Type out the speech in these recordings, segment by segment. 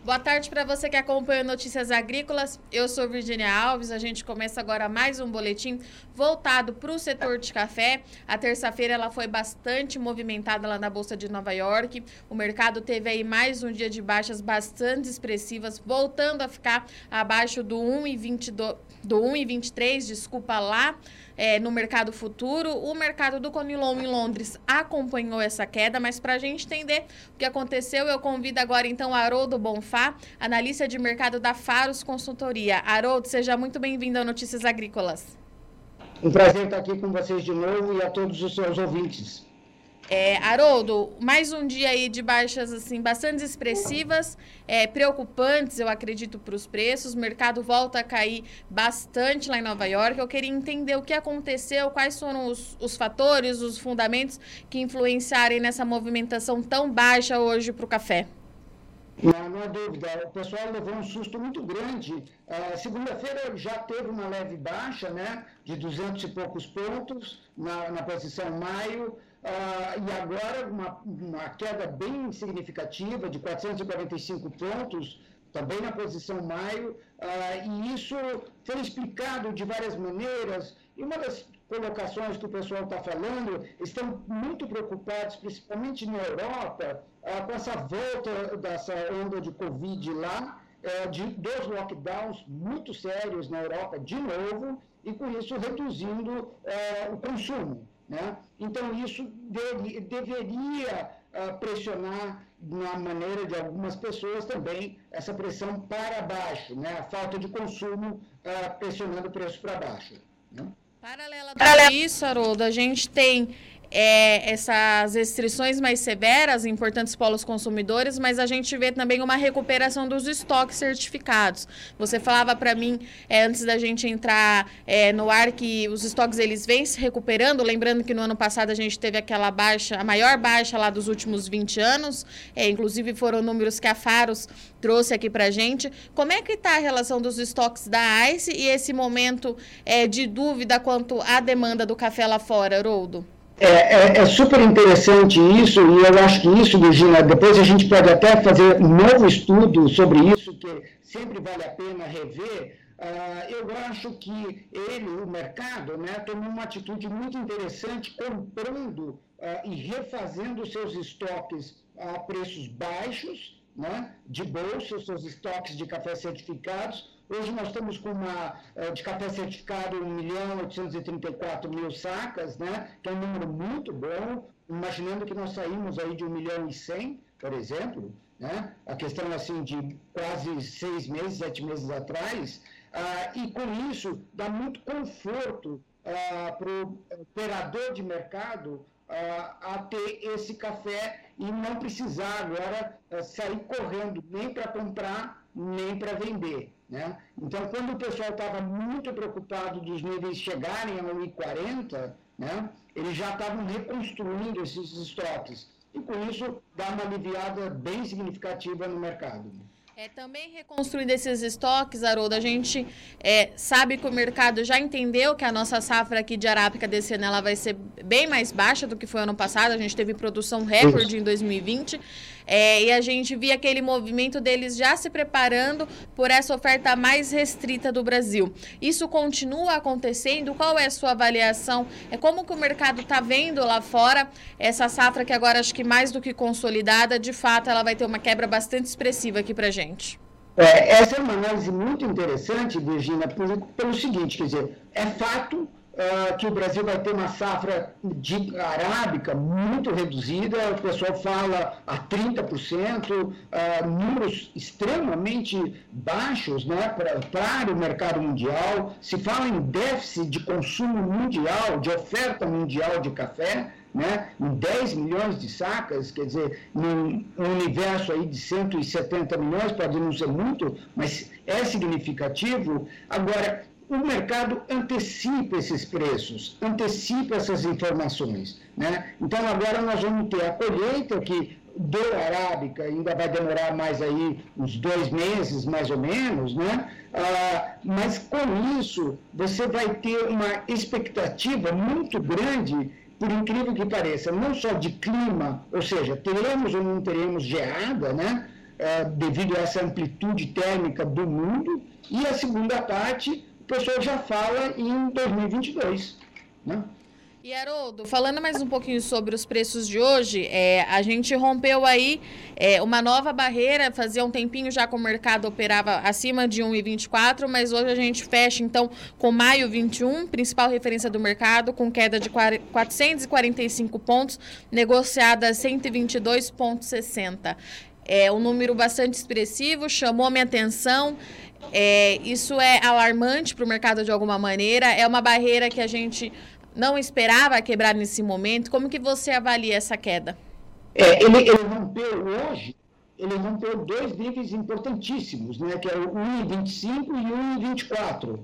Boa tarde para você que acompanha Notícias Agrícolas. Eu sou Virgínia Alves. A gente começa agora mais um boletim voltado para o setor de café. A terça-feira ela foi bastante movimentada lá na Bolsa de Nova York. O mercado teve aí mais um dia de baixas bastante expressivas, voltando a ficar abaixo do 1,23, desculpa, lá no mercado futuro. O mercado do Conilon em Londres acompanhou essa queda, mas para a gente entender o que aconteceu, eu convido agora então Haroldo Bonfá, analista de mercado da Faros Consultoria. Haroldo, seja muito bem-vindo ao Notícias Agrícolas. Um prazer estar aqui com vocês de novo e a todos os seus ouvintes. Haroldo, mais um dia aí de baixas assim, bastante expressivas, preocupantes, eu acredito, para os preços. O mercado volta a cair bastante lá em Nova York. Eu queria entender o que aconteceu, quais foram os fatores, os fundamentos que influenciaram nessa movimentação tão baixa hoje para o café. Não há dúvida, o pessoal levou um susto muito grande. Segunda-feira já teve uma leve baixa, né, de 200 e poucos pontos na posição maio, e agora uma queda bem significativa de 445 pontos, também na posição maio, e isso foi explicado de várias maneiras. E uma das colocações que o pessoal está falando, estão muito preocupados, principalmente na Europa, com essa volta dessa onda de Covid lá, de 2 lockdowns muito sérios na Europa de novo, e com isso reduzindo o consumo, né? Então isso deveria pressionar, na maneira de algumas pessoas também, essa pressão para baixo, né? A falta de consumo pressionando o preço para baixo, né? Paralelo a isso, Haroldo, a gente tem essas restrições mais severas em importantes polos consumidores, mas a gente vê também uma recuperação dos estoques certificados. Você falava para mim, antes da gente entrar no ar, que os estoques eles vêm se recuperando, lembrando que no ano passado a gente teve aquela baixa, a maior baixa lá dos últimos 20 anos, inclusive foram números que a Faros trouxe aqui para a gente. Como é que está a relação dos estoques da ICE e esse momento de dúvida quanto à demanda do café lá fora, Haroldo? É super interessante isso, e eu acho que isso, Virginia, depois a gente pode até fazer um novo estudo sobre isso, que sempre vale a pena rever. Eu acho que o mercado, né, tomou uma atitude muito interessante, comprando e refazendo seus estoques a preços baixos, né, de bolsa, seus estoques de café certificados. Hoje nós estamos com de café certificado 1.834.000 sacas, né, que é um número muito bom, imaginando que nós saímos aí de 1.100.000, por exemplo, né, a questão assim de quase 6 meses, 7 meses atrás, e com isso dá muito conforto para o operador de mercado a ter esse café e não precisar agora sair correndo nem para comprar, nem para vender, né? Então, quando o pessoal estava muito preocupado dos níveis chegarem a 1,40, né, eles já estavam reconstruindo esses estoques. E com isso, dá uma aliviada bem significativa no mercado. Também reconstruindo esses estoques, Haroldo, a gente sabe que o mercado já entendeu que a nossa safra aqui de arábica desse ano ela vai ser bem mais baixa do que foi ano passado. A gente teve produção recorde em 2020 e a gente via aquele movimento deles já se preparando por essa oferta mais restrita do Brasil. Isso continua acontecendo? Qual é a sua avaliação? Como que o mercado está vendo lá fora essa safra que agora acho que mais do que consolidada, de fato ela vai ter uma quebra bastante expressiva aqui para a gente? Essa é uma análise muito interessante, Virginia, pelo seguinte, quer dizer, é fato que o Brasil vai ter uma safra de arábica muito reduzida, o pessoal fala a 30%, números extremamente baixos, né, para o mercado mundial. Se fala em déficit de consumo mundial, de oferta mundial de café, né, em 10 milhões de sacas, quer dizer, num universo aí de 170 milhões, pode não ser muito, mas é significativo. Agora, o mercado antecipa esses preços, antecipa essas informações, né? Então, agora nós vamos ter a colheita, que do arábica ainda vai demorar mais aí uns 2 meses, mais ou menos, né? Mas com isso, você vai ter uma expectativa muito grande, por incrível que pareça, não só de clima, ou seja, teremos ou não teremos geada, né? devido a essa amplitude térmica do mundo, e a segunda parte, o pessoal já fala em 2022, né? E, Haroldo, falando mais um pouquinho sobre os preços de hoje, a gente rompeu aí uma nova barreira. Fazia um tempinho já que o mercado operava acima de 1,24, mas hoje a gente fecha, então, com maio 21, principal referência do mercado, com queda de 445 pontos, negociada a 122,60. É um número bastante expressivo, chamou a minha atenção. Isso é alarmante para o mercado de alguma maneira, é uma barreira que a gente não esperava quebrar nesse momento. Como que você avalia essa queda? Ele rompeu dois níveis importantíssimos, né, que é o 1,25 e o 1,24.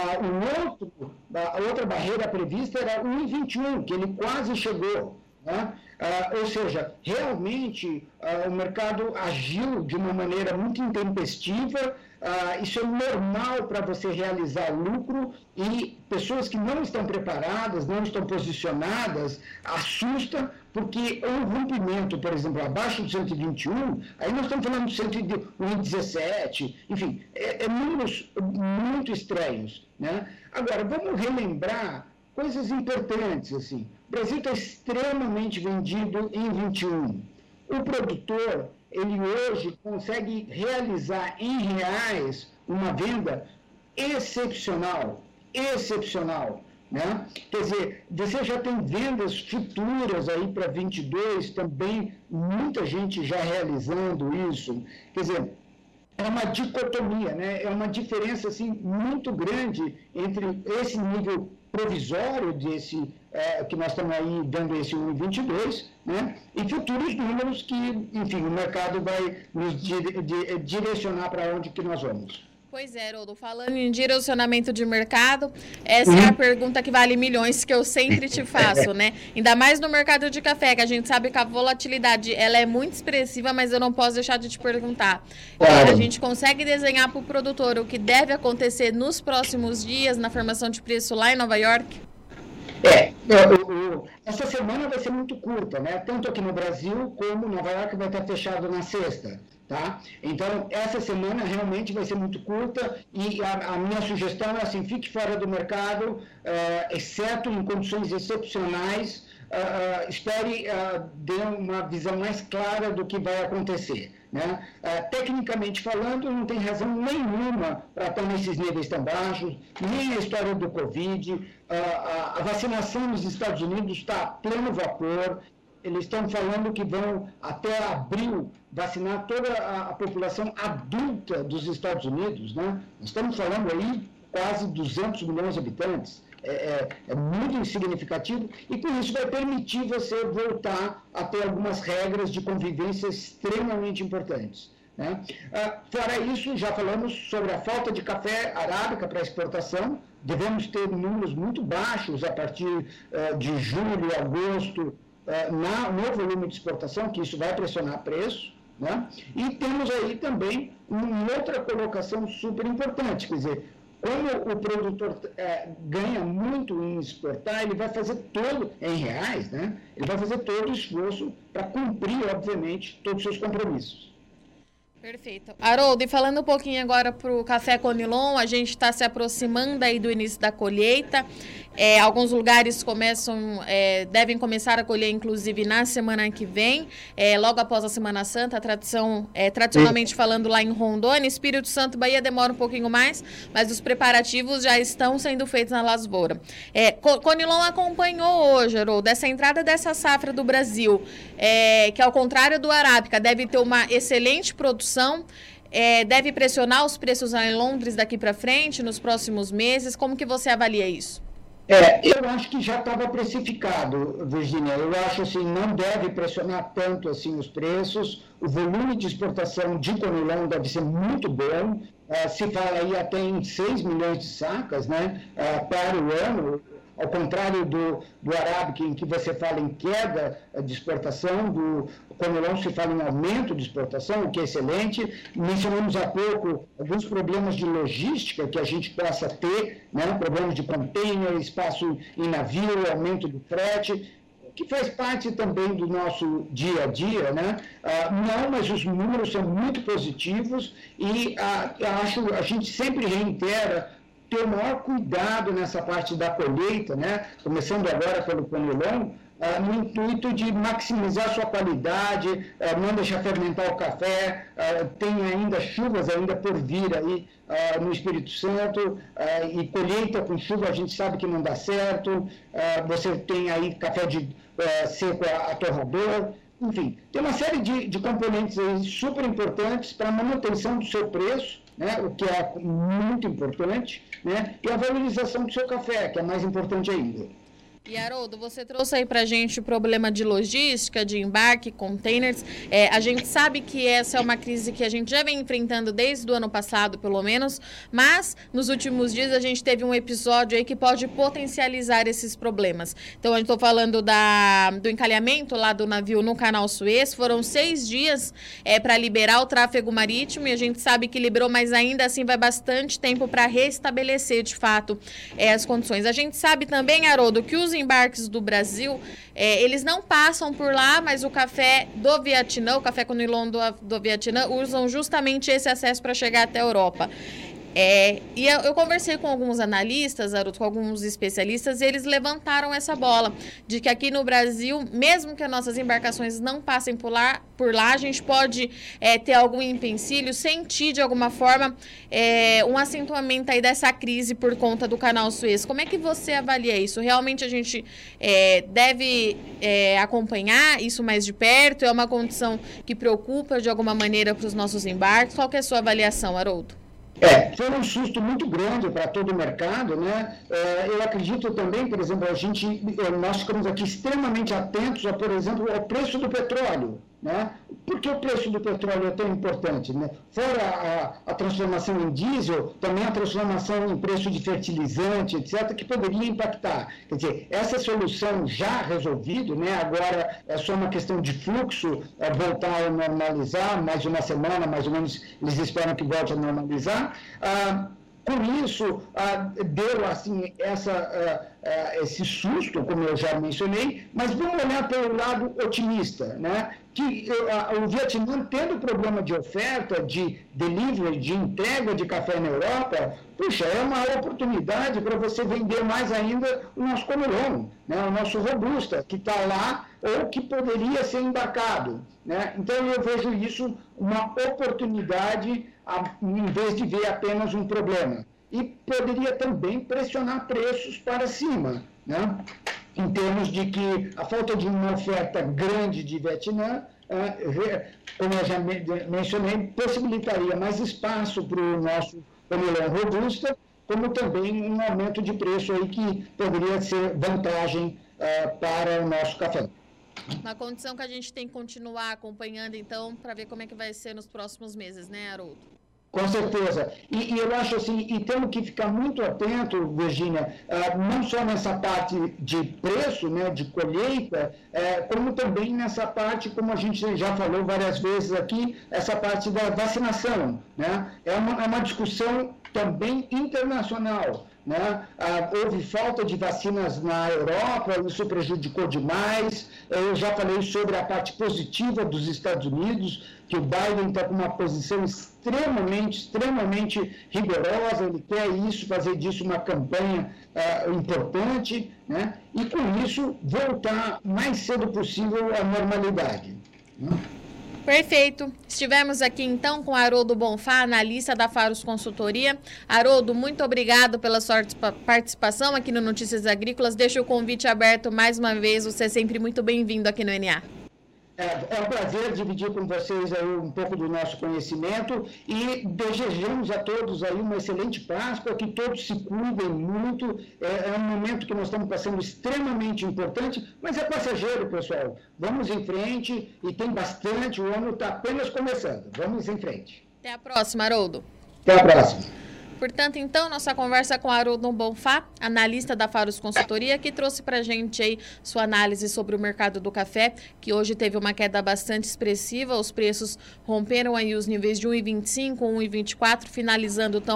A outra barreira prevista era 1,21, que ele quase chegou, né? Ou seja, realmente o mercado agiu de uma maneira muito intempestiva. Isso é normal para você realizar lucro, e pessoas que não estão preparadas, não estão posicionadas, assusta, porque um rompimento, por exemplo, abaixo do 121, aí nós estamos falando de 117, enfim, números muito estranhos, né? Agora, vamos relembrar coisas importantes, assim. O Brasil está extremamente vendido em 21. O produtor, ele hoje consegue realizar em reais uma venda excepcional, né? Quer dizer, você já tem vendas futuras aí para 22 também, muita gente já realizando isso. Quer dizer, é uma dicotomia, né? É uma diferença assim, muito grande entre esse nível provisório desse, que nós estamos aí dando esse 1,22, né? E futuros números que, enfim, o mercado vai nos direcionar para onde que nós vamos. Pois é, Haroldo, falando em direcionamento de mercado, essa é a pergunta que vale milhões, que eu sempre te faço, né? Ainda mais no mercado de café, que a gente sabe que a volatilidade ela é muito expressiva, mas eu não posso deixar de te perguntar. Claro. A gente consegue desenhar para o produtor o que deve acontecer nos próximos dias na formação de preço lá em Nova York? Essa semana vai ser muito curta, né? Tanto aqui no Brasil como Nova York vai estar fechado na sexta. Tá? Então, essa semana realmente vai ser muito curta, e a minha sugestão é assim: fique fora do mercado, exceto em condições excepcionais, espere ter uma visão mais clara do que vai acontecer, né? Tecnicamente falando, não tem razão nenhuma para estar nesses níveis tão baixos, nem a história do Covid. A vacinação nos Estados Unidos está a pleno vapor. Eles estão falando que vão, até abril, vacinar toda a população adulta dos Estados Unidos, né? Nós estamos falando aí quase 200 milhões de habitantes. É muito significativo, e com isso vai permitir você voltar a ter algumas regras de convivência extremamente importantes, né? Fora isso, já falamos sobre a falta de café arábica para exportação. Devemos ter números muito baixos a partir de julho, agosto, no volume de exportação, que isso vai pressionar preço, né? E temos aí também uma outra colocação super importante, quer dizer, como o produtor ganha muito em exportar, ele vai fazer todo, em reais, né? Ele vai fazer todo o esforço para cumprir, obviamente, todos os seus compromissos. Perfeito. Haroldo, e falando um pouquinho agora para o Café Conilon, a gente está se aproximando aí do início da colheita. Alguns lugares devem começar a colher, inclusive, na semana que vem, logo após a Semana Santa. A tradição, tradicionalmente falando, lá em Rondônia. Espírito Santo, Bahia, demora um pouquinho mais, mas os preparativos já estão sendo feitos na lavoura. Conilon acompanhou hoje, Haroldo, essa entrada dessa safra do Brasil, que, ao contrário do Arábica, deve ter uma excelente produção, deve pressionar os preços em Londres daqui para frente, nos próximos meses. Como que você avalia isso? Eu acho que já estava precificado, Virgínia. Eu acho assim, não deve pressionar tanto assim os preços. O volume de exportação de Conilon deve ser muito bom. Se fala aí até em 6 milhões de sacas, né, para o ano. Ao contrário do Arábica, em que você fala em queda de exportação, do Conilon se fala em aumento de exportação, o que é excelente. Mencionamos há pouco alguns problemas de logística que a gente possa ter, né? Problemas de container, espaço em navio, aumento do frete. que faz parte também do nosso dia a dia, né? Não, mas os números são muito positivos e a gente sempre reitera ter o maior cuidado nessa parte da colheita, né? Começando agora pelo conilon, no intuito de maximizar sua qualidade, não deixar fermentar o café, tem ainda chuvas ainda por vir aí no Espírito Santo, e colheita com chuva a gente sabe que não dá certo, você tem aí café seco a torrador, enfim, tem uma série de componentes aí super importantes para a manutenção do seu preço, né, o que é muito importante, né, e a valorização do seu café, que é mais importante ainda. E, Haroldo, você trouxe aí para a gente o problema de logística, de embarque, containers. A gente sabe que essa é uma crise que a gente já vem enfrentando desde o ano passado, pelo menos, mas nos últimos dias a gente teve um episódio aí que pode potencializar esses problemas. Então, eu estou falando do encalhamento lá do navio no Canal Suez. Foram 6 dias para liberar o tráfego marítimo e a gente sabe que liberou, mas ainda assim vai bastante tempo para restabelecer, de fato, as condições. A gente sabe também, Haroldo, que os embarques do Brasil, eles não passam por lá, mas o café do Vietnã, o café conilon do Vietnã, usam justamente esse acesso para chegar até a Europa. E eu conversei com alguns analistas, Haroldo, com alguns especialistas, e eles levantaram essa bola de que aqui no Brasil, mesmo que as nossas embarcações não passem por lá, a gente pode ter algum empecilho, sentir de alguma forma um acentuamento aí dessa crise por conta do Canal Suez. Como é que você avalia isso? Realmente a gente deve acompanhar isso mais de perto? É uma condição que preocupa de alguma maneira para os nossos embarques? Qual que é a sua avaliação, Haroldo? Foi um susto muito grande para todo o mercado, né? Eu acredito também, por exemplo, nós ficamos aqui extremamente atentos, por exemplo, ao preço do petróleo, né? Por que o preço do petróleo é tão importante, né? Fora a transformação em diesel, também a transformação em preço de fertilizante, etc., que poderia impactar. Quer dizer, essa solução já resolvida, né? Agora é só uma questão de fluxo, voltar a normalizar, mais de uma semana, mais ou menos, eles esperam que volte a normalizar. Com isso, deu assim, esse susto, como eu já mencionei, mas vamos olhar pelo lado otimista, né? Que o Vietnã, tendo problema de oferta, de delivery, de entrega de café na Europa, puxa, é uma oportunidade para você vender mais ainda o nosso conilon, né? O nosso robusta, que está lá ou que poderia ser embarcado, né? Então, eu vejo isso uma oportunidade, em vez de ver apenas um problema. E poderia também pressionar preços para cima, né? Em termos de que a falta de uma oferta grande de Vietnã, como eu já mencionei, possibilitaria mais espaço para o nosso conilon robusta, como também um aumento de preço aí que poderia ser vantagem para o nosso café. Uma condição que a gente tem que continuar acompanhando, então, para ver como é que vai ser nos próximos meses, né, Haroldo? Com certeza. E eu acho assim, e temos que ficar muito atento, Virgínia, não só nessa parte de preço, né, de colheita, como também nessa parte, como a gente já falou várias vezes aqui, essa parte da vacinação, né? É uma discussão também internacional, né? Houve falta de vacinas na Europa, isso prejudicou demais. Eu já falei sobre a parte positiva dos Estados Unidos, que o Biden está com uma posição extremamente rigorosa, ele quer fazer disso uma campanha importante, né? E com isso voltar mais cedo possível à normalidade, né? Perfeito. Estivemos aqui então com Haroldo Bonfá, analista da Faros Consultoria. Haroldo, muito obrigado pela sua participação aqui no Notícias Agrícolas. Deixo o convite aberto mais uma vez. Você é sempre muito bem-vindo aqui no NA. É um prazer dividir com vocês aí um pouco do nosso conhecimento e desejamos a todos aí uma excelente Páscoa, que todos se cuidem muito. É um momento que nós estamos passando extremamente importante, mas é passageiro, pessoal. Vamos em frente e tem bastante, o ano está apenas começando. Vamos em frente. Até a próxima, Haroldo. Até a próxima. Portanto, então, nossa conversa com Haroldo Bonfá, analista da Faros Consultoria, que trouxe para a gente aí sua análise sobre o mercado do café, que hoje teve uma queda bastante expressiva. Os preços romperam aí os níveis de 1,25, 1,24, finalizando então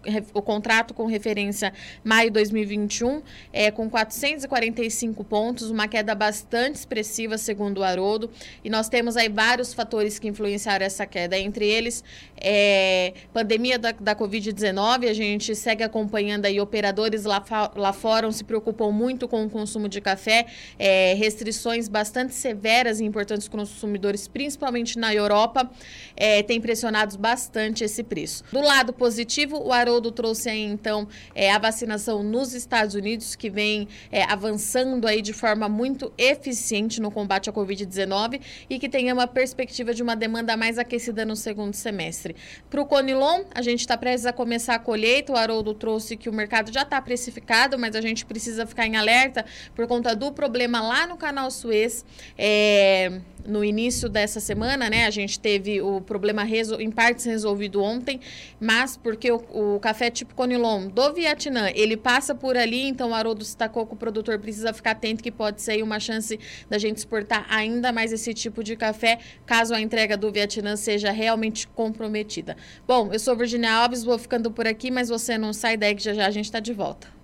o contrato com referência maio de 2021, com 445 pontos, uma queda bastante expressiva, segundo o Haroldo, e nós temos aí vários fatores que influenciaram essa queda, entre eles, pandemia da Covid-19, a gente segue acompanhando aí operadores lá fora, se preocupam muito com o consumo de café, restrições bastante severas e importantes com os consumidores, principalmente na Europa, tem pressionado bastante esse preço. Do lado positivo, o Haroldo trouxe aí, então, a vacinação nos Estados Unidos, que vem avançando aí de forma muito eficiente no combate à Covid-19 e que tem uma perspectiva de uma demanda mais aquecida no segundo semestre. Para o Conilon, a gente está prestes a começar a colheita, o Haroldo trouxe que o mercado já está precificado, mas a gente precisa ficar em alerta por conta do problema lá no Canal Suez. No início dessa semana, né, a gente teve o problema em partes resolvido ontem, mas porque o café tipo Conilon do Vietnã, ele passa por ali, então o Haroldo destacou que o produtor precisa ficar atento que pode ser uma chance da gente exportar ainda mais esse tipo de café, caso a entrega do Vietnã seja realmente comprometida. Bom, eu sou Virginia Alves, vou ficando por aqui, mas você não sai daí que já a gente está de volta.